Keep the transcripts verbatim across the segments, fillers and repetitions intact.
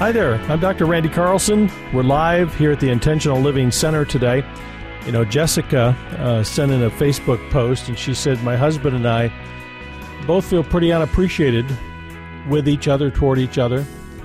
Hi there, I'm Doctor Randy Carlson. We're live here at the Intentional Living Center today. You know, Jessica uh, sent in a Facebook post, and she said, my husband and I both feel pretty unappreciated with each other, toward each other,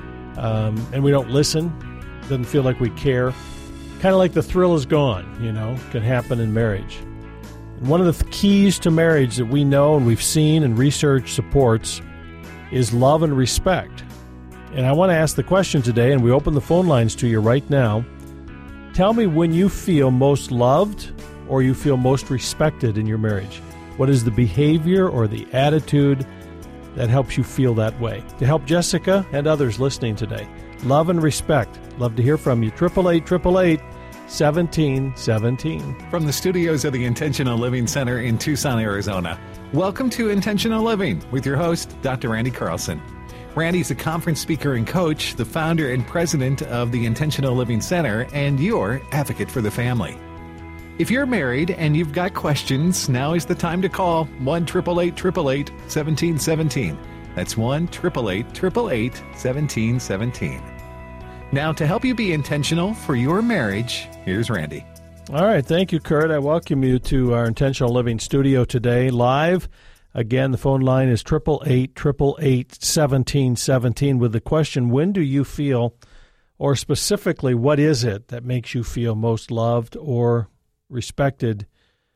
um, and we don't listen. Doesn't feel like we care. Kind of like the thrill is gone, you know, can happen in marriage. And one of the th- keys to marriage that we know and we've seen and research supports is love and respect. And I want to ask the question today, and we open the phone lines to you right now. Tell me when you feel most loved or you feel most respected in your marriage. What is the behavior or the attitude that helps you feel that way? To help Jessica and others listening today, love and respect. Love to hear from you. eight eight eight, eight eight eight, seventeen seventeen. From the studios of the Intentional Living Center in Tucson, Arizona, welcome to Intentional Living with your host, Doctor Randy Carlson. Randy's a conference speaker and coach, the founder and president of the Intentional Living Center, and your advocate for the family. If you're married and you've got questions, now is the time to call one eight eight eight, eight eight eight, one seven one seven. That's one eight eight eight, eight eight eight, one seven one seven. Now, to help you be intentional for your marriage, here's Randy. All right. Thank you, Kurt. I welcome you to our Intentional Living studio today, live. Again, the phone line is eight eight eight, eight eight eight, one seven one seven with the question, when do you feel, or specifically, what is it that makes you feel most loved or respected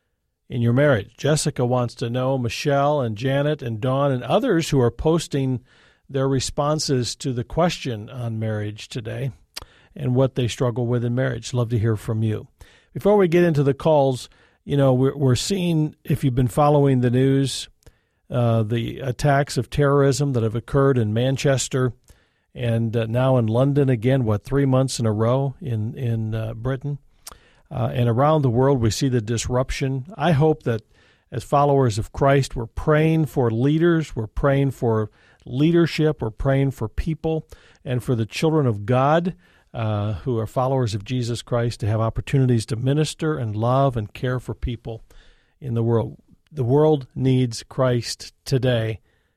in your marriage? Jessica wants to know. Michelle and Janet and Dawn and others who are posting their responses to the question on marriage today and what they struggle with in marriage. Love to hear from you. Before we get into the calls, you know, we're, we're seeing, if you've been following the news, uh, the attacks of terrorism that have occurred in Manchester and uh, now in London again, what, three months in a row in, in uh, Britain. Uh, and around the world, we see the disruption. I hope that as followers of Christ, we're praying for leaders, we're praying for leadership, we're praying for people, and for the children of God uh, who are followers of Jesus Christ to have opportunities to minister and love and care for people in the world. The world needs Christ today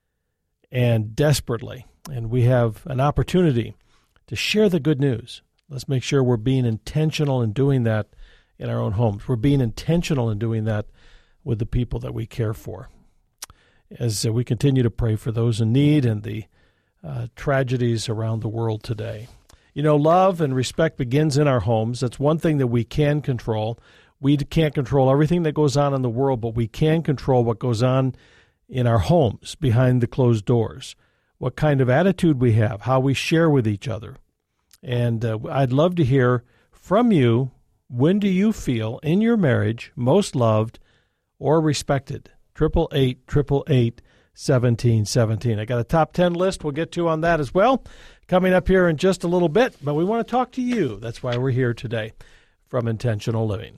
and desperately, and we have an opportunity to share the good news. Let's make sure we're being intentional in doing that in our own homes. We're being intentional in doing that with the people that we care for. As uh, we continue to pray for those in need and the uh, tragedies around the world today. You know, love and respect begins in our homes. That's one thing that we can control. We can't control everything that goes on in the world, but we can control what goes on in our homes behind the closed doors, what kind of attitude we have, how we share with each other. And uh, I'd love to hear from you, when do you feel in your marriage most loved or respected? eight eight eight, eight eight eight, one seven one seven. I got a top ten list we'll get to on that as well coming up here in just a little bit, but we want to talk to you. That's why we're here today from Intentional Living.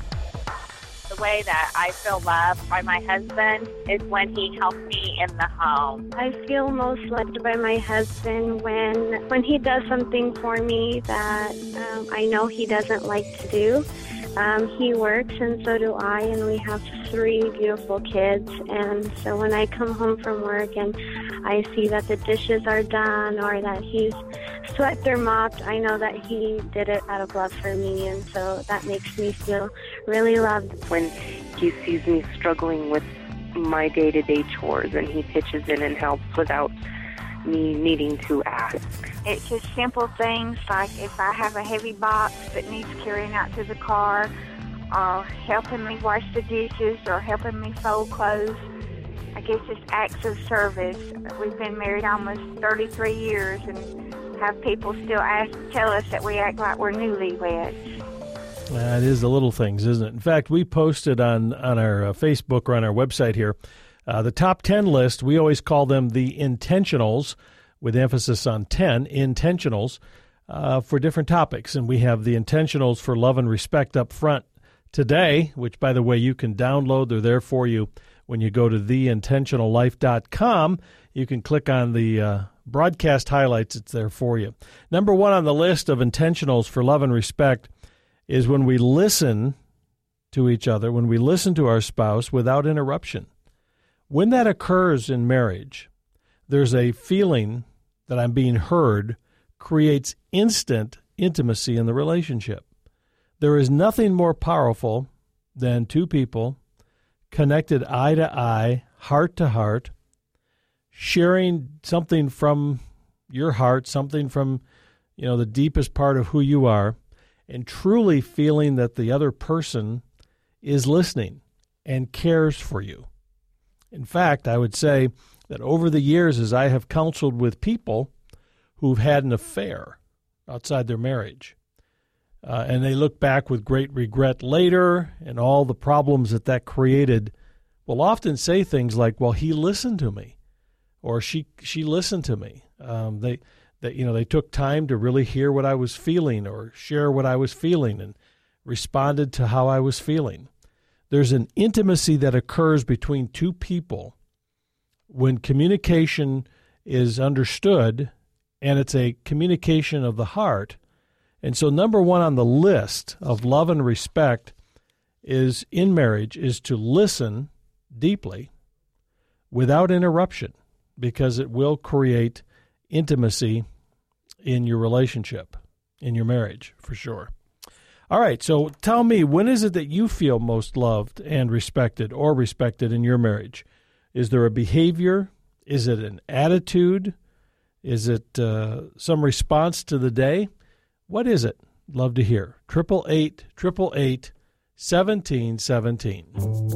The way that I feel loved by my husband is when he helps me in the home. I feel most loved by my husband when when he does something for me that um, I know he doesn't like to do. Um, he works and so do I, and we have three beautiful kids. And so when I come home from work and I see that the dishes are done or that he's swept or mopped, I know that he did it out of love for me, and so that makes me feel really loved. When he sees me struggling with my day-to-day chores and he pitches in and helps without me needing to ask. It's just simple things like if I have a heavy box that needs carrying out to the car, or helping me wash the dishes, or helping me fold clothes. I guess it's acts of service. We've been married almost thirty-three years and have people still ask, tell us that we act like we're newlyweds. That is the little things, isn't it? In fact, we posted on, on our uh, Facebook or on our website here uh, the top ten list. We always call them the intentionals, with emphasis on ten, intentionals, uh, for different topics. And we have the intentionals for love and respect up front today, which, by the way, you can download. They're there for you when you go to the intentional life dot com. You can click on the uh, broadcast highlights. It's there for you. Number one on the list of intentionals for love and respect is when we listen to each other, when we listen to our spouse without interruption. When that occurs in marriage, there's a feeling that I'm being heard, creates instant intimacy in the relationship. There is nothing more powerful than two people connected eye to eye, heart to heart, sharing something from your heart, something from, you know, the deepest part of who you are, and truly feeling that the other person is listening and cares for you. In fact, I would say that over the years, as I have counseled with people who've had an affair outside their marriage, uh, and they look back with great regret later and all the problems that that created, will often say things like, well, he listened to me, or she she listened to me. Um, they, they, you know, they took time to really hear what I was feeling or share what I was feeling and responded to how I was feeling. There's an intimacy that occurs between two people when communication is understood, and it's a communication of the heart. And so number one on the list of love and respect is in marriage is to listen deeply without interruption, because it will create intimacy in your relationship, in your marriage, for sure. All right, so tell me, when is it that you feel most loved and respected or respected in your marriage? Is there a behavior? Is it an attitude? Is it uh, some response to the day? What is it? Love to hear. Triple eight, triple eight, seventeen seventeen.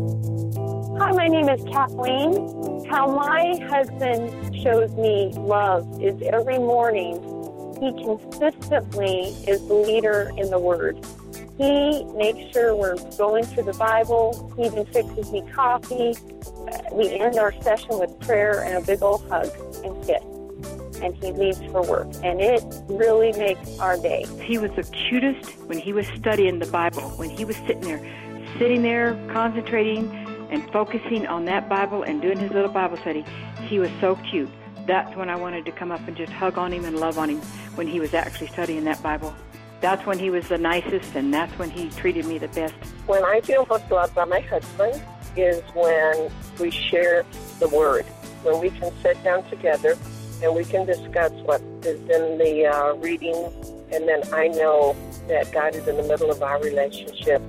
Hi, my name is Kathleen. How my husband shows me love is every morning he consistently is the leader in the Word. He makes sure we're going through the Bible. He even fixes me coffee. We end our session with prayer and a big old hug and kiss. And he leaves for work. And it really makes our day. He was the cutest when he was studying the Bible, when he was sitting there, sitting there, concentrating and focusing on that Bible and doing his little Bible study. He was so cute. That's when I wanted to come up and just hug on him and love on him, when he was actually studying that Bible. That's when he was the nicest, and that's when he treated me the best. When I feel most loved by my husband is when we share the Word, when we can sit down together and we can discuss what is in the uh, reading, and then I know that God is in the middle of our relationship.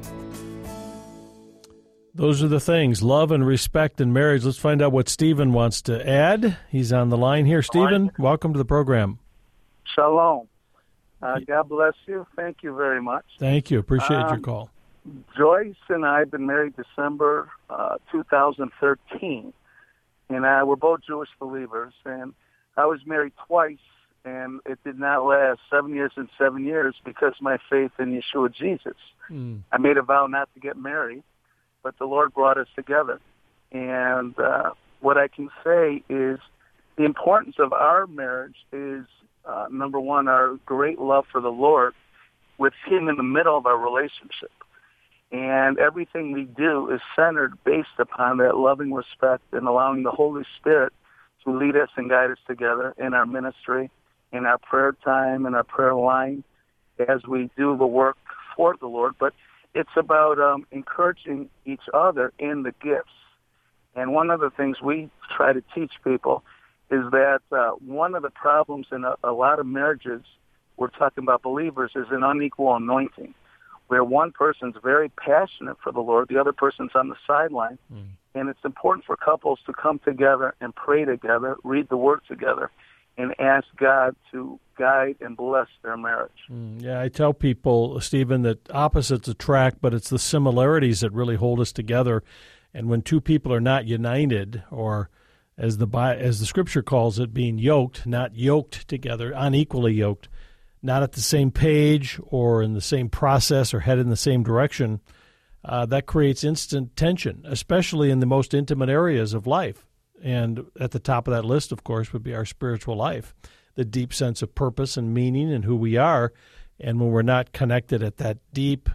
Those are the things, love and respect in marriage. Let's find out what Stephen wants to add. He's on the line here. Stephen, welcome to the program. Shalom. Uh, God bless you. Thank you very much. Thank you. Appreciate um, your call. Joyce and I have been married December uh, two thousand thirteen, and uh, we're both Jewish believers. And I was married twice, and it did not last seven years and seven years because of my faith in Yeshua Jesus. Mm. I made a vow not to get married, but the Lord brought us together. And uh, what I can say is the importance of our marriage is, uh, number one, our great love for the Lord with Him in the middle of our relationship. And everything we do is centered based upon that loving respect and allowing the Holy Spirit to lead us and guide us together in our ministry, in our prayer time, in our prayer line, as we do the work for the Lord. But it's about um, encouraging each other in the gifts. And one of the things we try to teach people is that uh, one of the problems in a, a lot of marriages, we're talking about believers, is an unequal anointing, where one person's very passionate for the Lord, the other person's on the sideline. Mm. And it's important for couples to come together and pray together, read the Word together, and ask God to guide and bless their marriage. Mm, yeah, I tell people, Stephen, that opposites attract, but it's the similarities that really hold us together. And when two people are not united, or as the as the Scripture calls it, being yoked, not yoked together, unequally yoked, not at the same page or in the same process or head in the same direction, uh, that creates instant tension, especially in the most intimate areas of life. And at the top of that list, of course, would be our spiritual life, the deep sense of purpose and meaning and who we are. And when we're not connected at that deep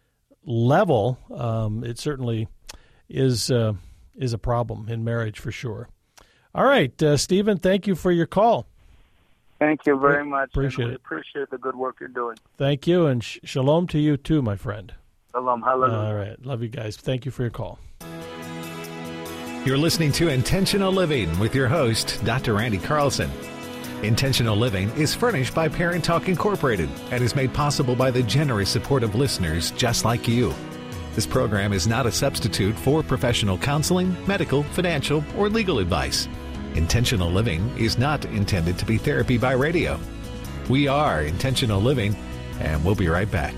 level, um, it certainly is uh, is a problem in marriage for sure. All right, uh, Stephen, thank you for your call. Thank you very much. Appreciate we it. Appreciate the good work you're doing. Thank you, and sh- shalom to you too, my friend. Shalom. Hallelujah. All right. Love you guys. Thank you for your call. You're listening to Intentional Living with your host, Doctor Randy Carlson. Intentional Living is furnished by Parent Talk Incorporated and is made possible by the generous support of listeners just like you. This program is not a substitute for professional counseling, medical, financial, or legal advice. Intentional Living is not intended to be therapy by radio. We are Intentional Living, and we'll be right back.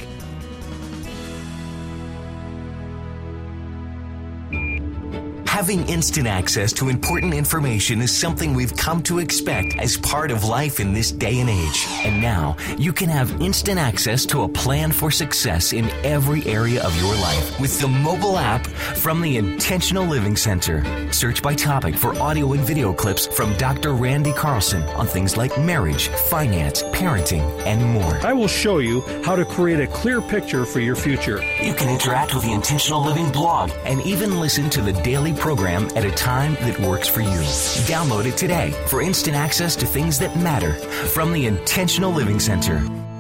Having instant access to important information is something we've come to expect as part of life in this day and age. And now, you can have instant access to a plan for success in every area of your life with the mobile app from the Intentional Living Center. Search by topic for audio and video clips from Doctor Randy Carlson on things like marriage, finance, parenting, and more. I will show you how to create a clear picture for your future. You can interact with the Intentional Living blog and even listen to the daily program at a time that works for you. Download it today for instant access to things that matter from the Intentional Living Center.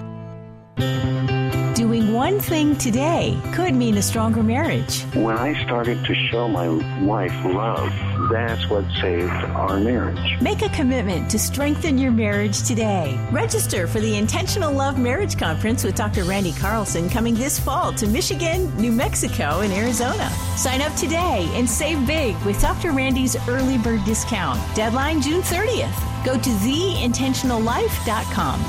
Doing one thing today could mean a stronger marriage. When I started to show my wife love, that's what saved our marriage. Make a commitment to strengthen your marriage today. Register for the Intentional Love Marriage Conference with Doctor Randy Carlson coming this fall to Michigan, New Mexico, and Arizona. Sign up today and save big with Doctor Randy's early bird discount. Deadline June thirtieth. Go to the intentional life dot com.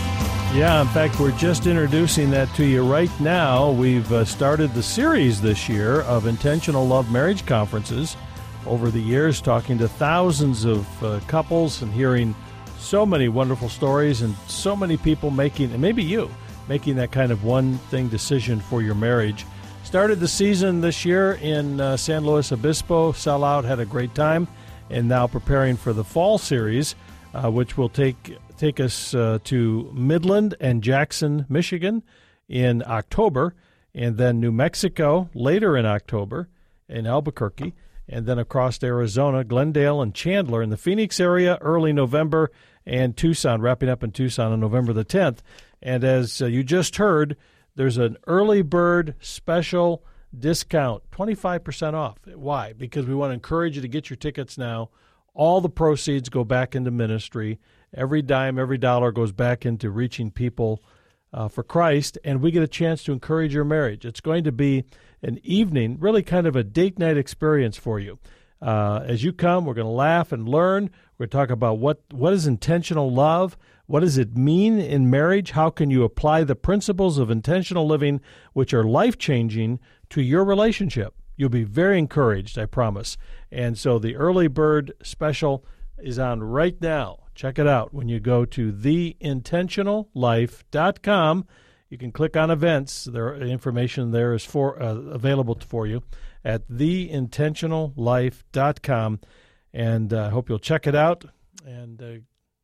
Yeah, in fact, we're just introducing that to you right now. We've uh, started the series this year of Intentional Love Marriage Conferences. Over the years, talking to thousands of uh, couples and hearing so many wonderful stories and so many people making, and maybe you, making that kind of one-thing decision for your marriage. Started the season this year in uh, San Luis Obispo. Sell out, had a great time, and now preparing for the fall series, uh, which will take take us uh, to Midland and Jackson, Michigan in October, and then New Mexico later in October in Albuquerque, and then across Arizona, Glendale and Chandler in the Phoenix area early November, and Tucson, wrapping up in Tucson on November the tenth. And as uh, you just heard, there's an early bird special discount, twenty-five percent off. Why? Because we want to encourage you to get your tickets now. All the proceeds go back into ministry. Every dime, every dollar goes back into reaching people uh, for Christ, and we get a chance to encourage your marriage. It's going to be an evening, really kind of a date night experience for you. Uh, as you come, we're going to laugh and learn. We're going to talk about what, what is intentional love, what does it mean in marriage, how can you apply the principles of intentional living, which are life-changing, to your relationship. You'll be very encouraged, I promise. And so the early bird special is on right now. Check it out when you go to the intentional life dot com. You can click on events. There information there is for uh, available for you at the intentional life dot com, and I uh, hope you'll check it out and uh,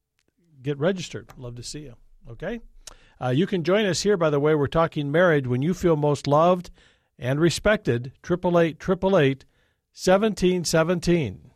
get registered. Love to see you. Okay, uh, you can join us here. By the way, we're talking marriage when you feel most loved and respected. Triple eight triple eight seventeen seventeen.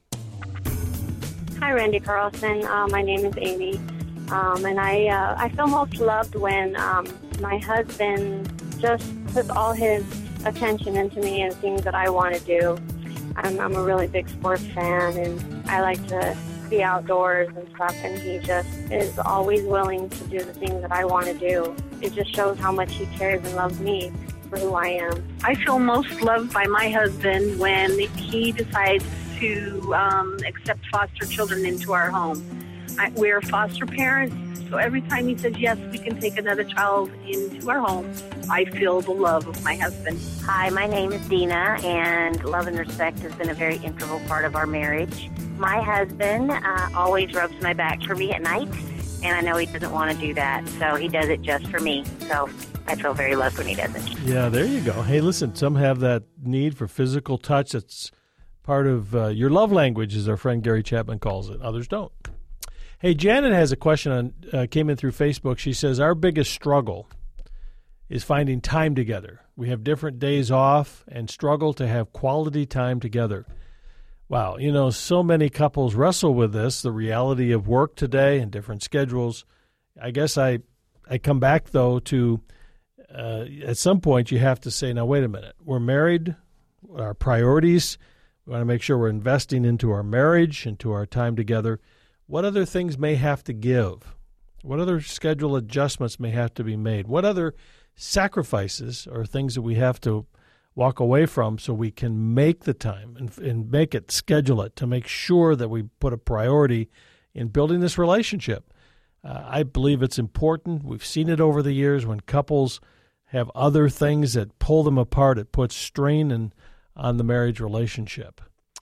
Hi, Randy Carlson. Uh, my name is Amy, um, and I uh, I feel most loved when um, my husband just puts all his attention into me and things that I want to do. I'm, I'm a really big sports fan, and I like to be outdoors and stuff, and he just is always willing to do the things that I want to do. It just shows how much he cares and loves me for who I am. I feel most loved by my husband when he decides to um, accept foster children into our home. I, we're foster parents, so every time he says, yes, we can take another child into our home, I feel the love of my husband. Hi, my name is Dina, and love and respect has been a very integral part of our marriage. My husband uh, always rubs my back for me at night, and I know he doesn't want to do that, so he does it just for me. So I feel very loved when he does it. Yeah, there you go. Hey, listen, some have that need for physical touch. That's part of uh, your love language, as our friend Gary Chapman calls it. Others don't. Hey, Janet has a question on uh, came in through Facebook. She says, our biggest struggle is finding time together. We have different days off and struggle to have quality time together. Wow, you know, so many couples wrestle with this, the reality of work today and different schedules. I guess I, I come back, though, to uh, at some point you have to say, now, wait a minute. We're married. Our priorities, we want to make sure we're investing into our marriage, into our time together. what other things may have to give? What other schedule adjustments may have to be made? What other sacrifices or things that we have to walk away from so we can make the time and, and make it, schedule it to make sure that we put a priority in building this relationship? Uh, I believe it's important. We've seen it over the years when couples have other things that pull them apart. It puts strain in, on the marriage relationship.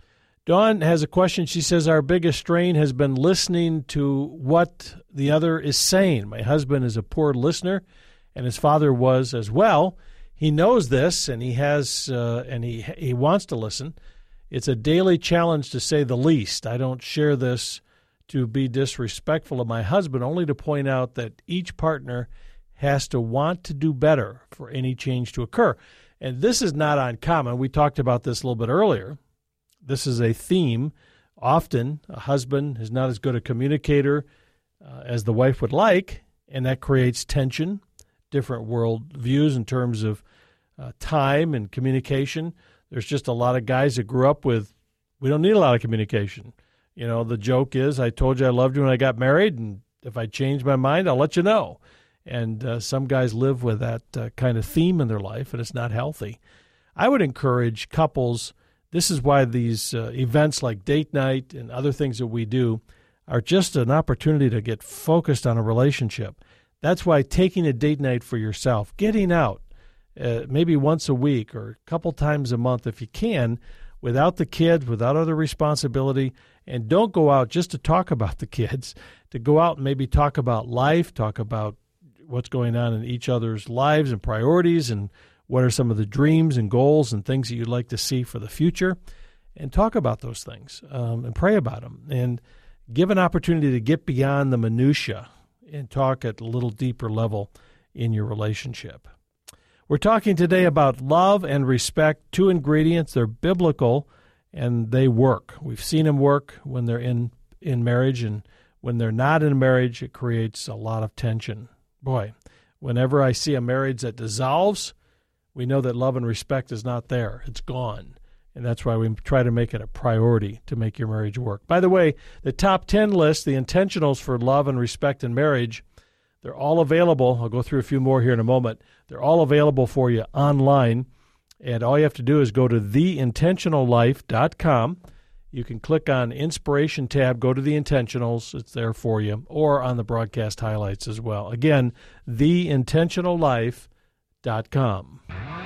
Dawn has a question. She says, our biggest strain has been listening to what the other is saying. My husband is a poor listener, and his father was as well. He knows this, and he has, uh, and he he wants to listen. It's a daily challenge, to say the least. I don't share this to be disrespectful of my husband, only to point out that each partner has to want to do better for any change to occur. And this is not uncommon. We talked about this a little bit earlier. This is a theme. Often, a husband is not as good a communicator uh, as the wife would like, and that creates tension, different world views in terms of uh, time and communication. There's just a lot of guys that grew up with, we don't need a lot of communication. You know, the joke is, I told you I loved you when I got married, and if I change my mind, I'll let you know. And uh, some guys live with that uh, kind of theme in their life, and it's not healthy. I would encourage couples. This is why these uh, events like date night and other things that we do are just an opportunity to get focused on a relationship. That's why taking a date night for yourself, getting out uh, maybe once a week or a couple times a month if you can, without the kids, without other responsibility, and don't go out just to talk about the kids, to go out and maybe talk about life, talk about what's going on in each other's lives and priorities, and what are some of the dreams and goals and things that you'd like to see for the future, and talk about those things um, and pray about them, and give an opportunity to get beyond the minutia and talk at a little deeper level in your relationship. We're talking today about love and respect, two ingredients. They're biblical, and they work. We've seen them work when they're in, in marriage, and when they're not in marriage, it creates a lot of tension. Boy, whenever I see a marriage that dissolves, we know that love and respect is not there. It's gone. And that's why we try to make it a priority to make your marriage work. By the way, the top ten list, the intentionals for love and respect in marriage, they're all available. I'll go through a few more here in a moment. They're all available for you online. And all you have to do is go to the intentional life dot com. You can click on Inspiration tab, go to the Intentionals. It's there for you. Or on the broadcast highlights as well. Again, the intentional life dot com.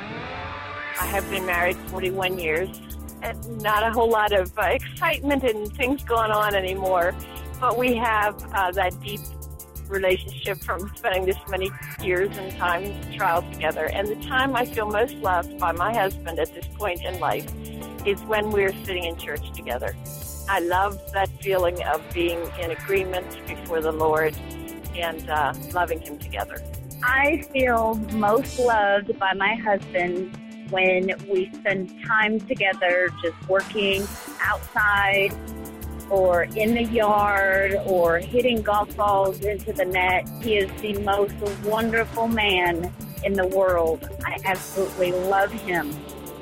I have been married forty-one years, and not a whole lot of uh, excitement and things going on anymore, but we have uh, that deep relationship from spending this many years and time trials together. And the time I feel most loved by my husband at this point in life is when we're sitting in church together. I love that feeling of being in agreement before the Lord and uh, loving Him together. I feel most loved by my husband when we spend time together just working outside or in the yard or hitting golf balls into the net. He is the most wonderful man in the world. I absolutely love him.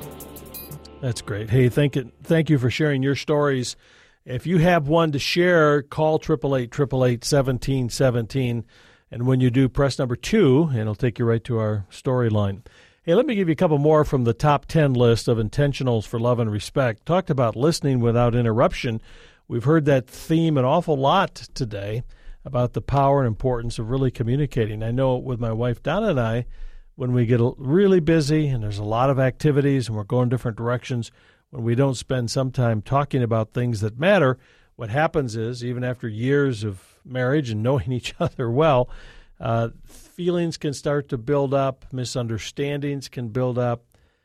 That's great. Hey, thank you, thank you for sharing your stories. If you have one to share, call eight eight eight, eight eight eight, one seven one seven. And when you do, press number two, and it'll take you right to our storyline. Hey, let me give you a couple more from the top ten list of intentionals for love and respect. Talked about listening without interruption. We've heard that theme an awful lot today about the power and importance of really communicating. I know with my wife, Donna, and I, when we get really busy and there's a lot of activities and we're going different directions, when we don't spend some time talking about things that matter, what happens is, even after years of marriage and knowing each other well, uh, feelings can start to build up, misunderstandings can build up,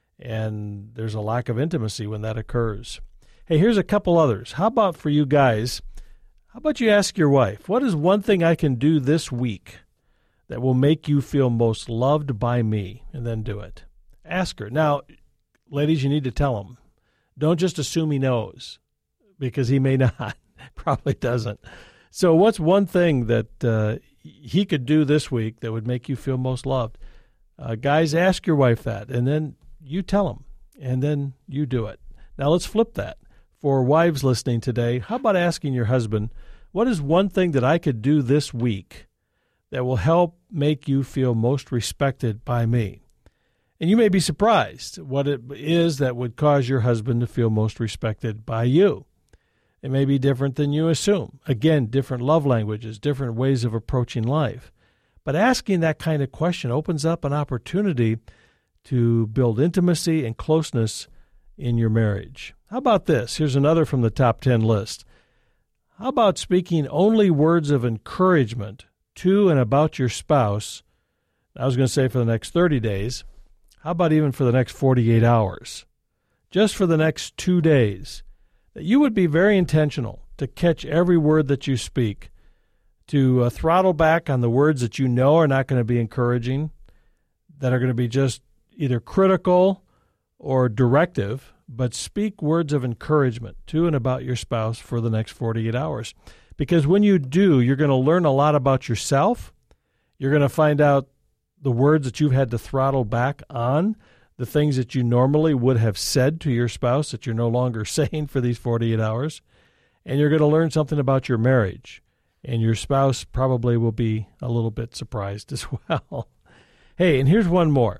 and there's a lack of intimacy when that occurs. Hey, here's a couple others. How about for you guys, how about you ask your wife, what is one thing I can do this week that will make you feel most loved by me? And then do it. Ask her. Now, ladies, you need to tell him. Don't just assume he knows, because he may not. Probably doesn't. So what's one thing that uh, he could do this week that would make you feel most loved? Uh, guys, ask your wife that, and then you tell him, and then you do it. Now let's flip that. For wives listening today, how about asking your husband, What is one thing that I could do this week that will help make you feel most respected by me? And you may be surprised what it is that would cause your husband to feel most respected by you. It may be different than you assume. Again, different love languages, different ways of approaching life. But asking that kind of question opens up an opportunity to build intimacy and closeness in your marriage. How about this? Here's another from the top ten list. How about speaking only words of encouragement to and about your spouse? I was going to say for the next thirty days. How about even for the next forty-eight hours? Just for the next two days. That you would be very intentional to catch every word that you speak, to uh, throttle back on the words that you know are not going to be encouraging, that are going to be just either critical or directive, but speak words of encouragement to and about your spouse for the next forty-eight hours. Because when you do, you're going to learn a lot about yourself. You're going to find out the words that you've had to throttle back on, the things that you normally would have said to your spouse that you're no longer saying for these forty-eight hours. And you're going to learn something about your marriage. And your spouse probably will be a little bit surprised as well. Hey, and here's one more.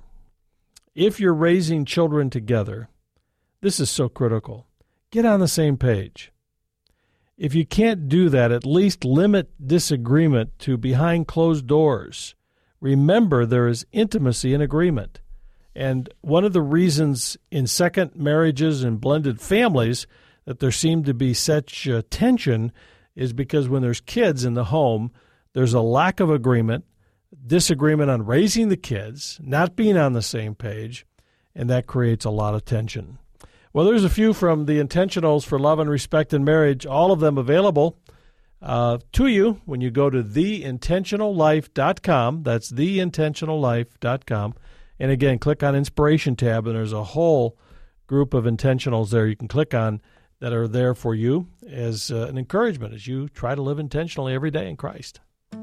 If you're raising children together, this is so critical. Get on the same page. If you can't do that, at least limit disagreement to behind closed doors. Remember, there is intimacy in agreement. And one of the reasons in second marriages and blended families that there seem to be such uh, tension is because when there's kids in the home, there's a lack of agreement, disagreement on raising the kids, not being on the same page, and that creates a lot of tension. Well, there's a few from the Intentionals for Love and Respect in Marriage, all of them available uh, to you when you go to the intentional life dot com. That's the intentional life dot com. And again, click on Inspiration tab, and there's a whole group of intentionals there you can click on that are there for you as uh, an encouragement as you try to live intentionally every day in Christ.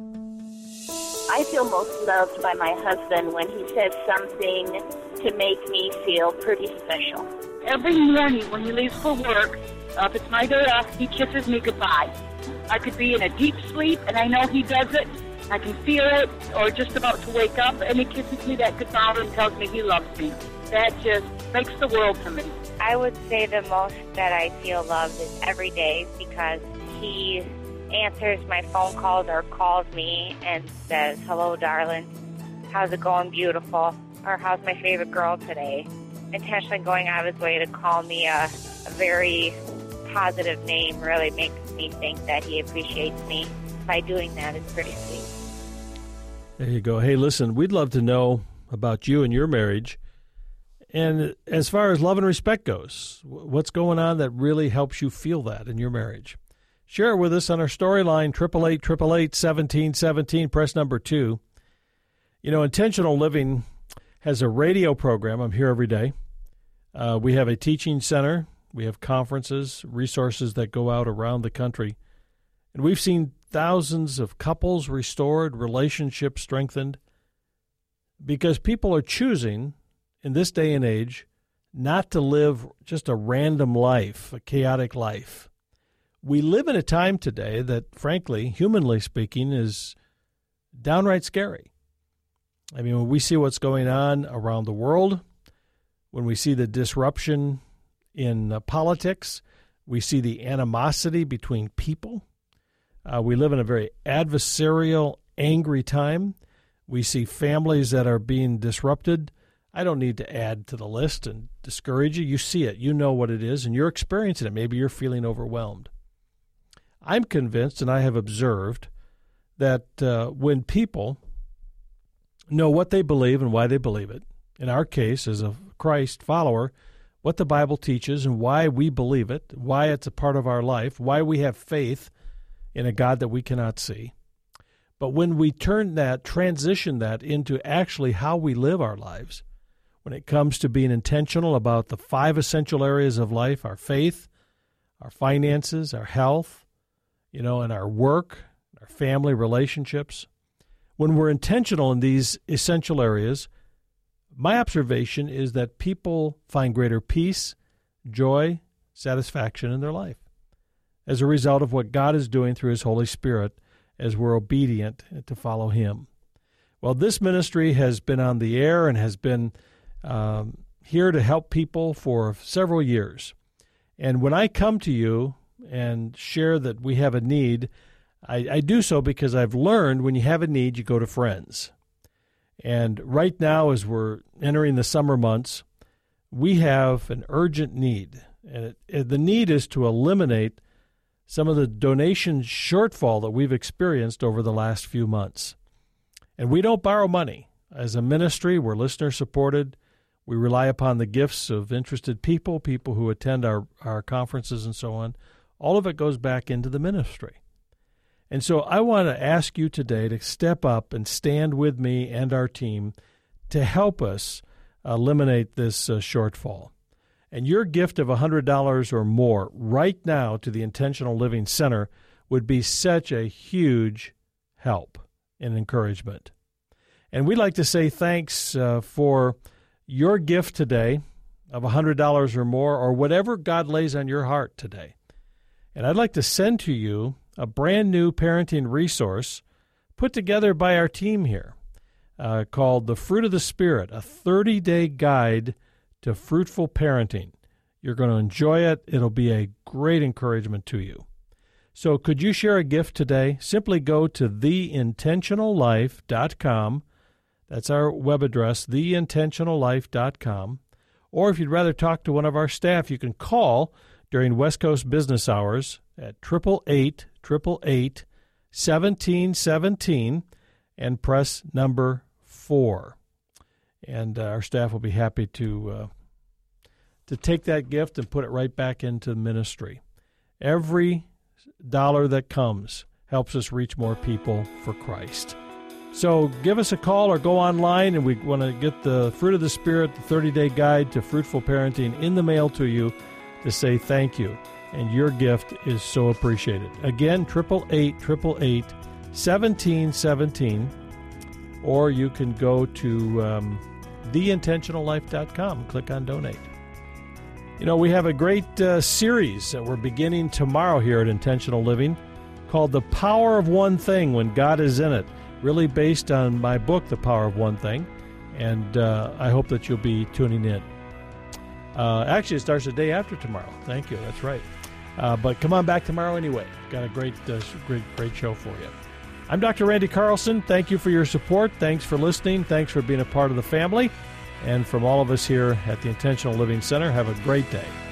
I feel most loved by my husband when he says something to make me feel pretty special. Every morning when he leaves for work, uh, if it's my day off, he kisses me goodbye. I could be in a deep sleep, and I know he does it. I can feel it, or just about to wake up, and he kisses me that goodbye and tells me he loves me. That just makes the world to me. I would say the most that I feel loved is every day because he answers my phone calls or calls me and says, hello, darling, how's it going, beautiful, or how's my favorite girl today? Intentionally going out of his way to call me a, a very positive name really makes me think that he appreciates me. By doing that, it's pretty sweet. There you go. Hey, listen, we'd love to know about you and your marriage. And as far as love and respect goes, what's going on that really helps you feel that in your marriage? Share it with us on our storyline, eight eight eight, eight eight eight, one seven one seven, press number two. You know, Intentional Living has a radio program. I'm here every day. Uh, we have a teaching center. We have conferences, resources that go out around the country. And we've seen thousands of couples restored, relationships strengthened, because people are choosing, in this day and age, not to live just a random life, a chaotic life. We live in a time today that, frankly, humanly speaking, is downright scary. I mean, when we see what's going on around the world, when we see the disruption in uh, politics, we see the animosity between people. Uh, we live in a very adversarial, angry time. We see families that are being disrupted. I don't need to add to the list and discourage you. You see it. You know what it is, and you're experiencing it. Maybe you're feeling overwhelmed. I'm convinced, and I have observed, that uh, when people know what they believe and why they believe it, in our case, as a Christ follower, what the Bible teaches and why we believe it, why it's a part of our life, why we have faith in a God that we cannot see. But when we turn that, transition that into actually how we live our lives, when it comes to being intentional about the five essential areas of life, our faith, our finances, our health, you know, and our work, our family relationships, when we're intentional in these essential areas, my observation is that people find greater peace, joy, satisfaction in their life. as a result of what God is doing through His Holy Spirit as we're obedient to follow Him. Well, this ministry has been on the air and has been um, here to help people for several years. And when I come to you and share that we have a need, I, I do so because I've learned when you have a need, you go to friends. And right now, as we're entering the summer months, we have an urgent need. And it, it, the need is to eliminate some of the donation shortfall that we've experienced over the last few months. And we don't borrow money. As a ministry, we're listener-supported. We rely upon the gifts of interested people, people who attend our, our conferences and so on. All of it goes back into the ministry. And so I want to ask you today to step up and stand with me and our team to help us eliminate this uh, shortfall. And your gift of one hundred dollars or more right now to the Intentional Living Center would be such a huge help and encouragement. And we'd like to say thanks uh, for your gift today of one hundred dollars or more, or whatever God lays on your heart today. And I'd like to send to you a brand new parenting resource put together by our team here uh, called The Fruit of the Spirit, a thirty-day guide to fruitful parenting. You're going to enjoy it. It'll be a great encouragement to you. So could you share a gift today? Simply go to the intentional life dot com. That's our web address, the intentional life dot com. Or if you'd rather talk to one of our staff, you can call during West Coast business hours at eight eight eight, eight eight eight, one seven one seven and press number four. And uh, our staff will be happy to uh, to take that gift and put it right back into the ministry. Every dollar that comes helps us reach more people for Christ. So give us a call or go online, and we want to get the Fruit of the Spirit, the thirty-day guide to fruitful parenting, in the mail to you to say thank you. And your gift is so appreciated. Again, eight eight eight, eight eight eight, one seven one seven, or you can go to um, the intentional life dot com and click on Donate. You know, we have a great uh, series that we're beginning tomorrow here at Intentional Living called The Power of One Thing When God is in It, really based on my book, The Power of One Thing, and uh, I hope that you'll be tuning in. Uh, actually, it starts the day after tomorrow. Thank you. That's right. Uh, but come on back tomorrow anyway. Got a great, uh, great, great show for you. I'm Doctor Randy Carlson. Thank you for your support. Thanks for listening. Thanks for being a part of the family. And from all of us here at the Intentional Living Center, have a great day.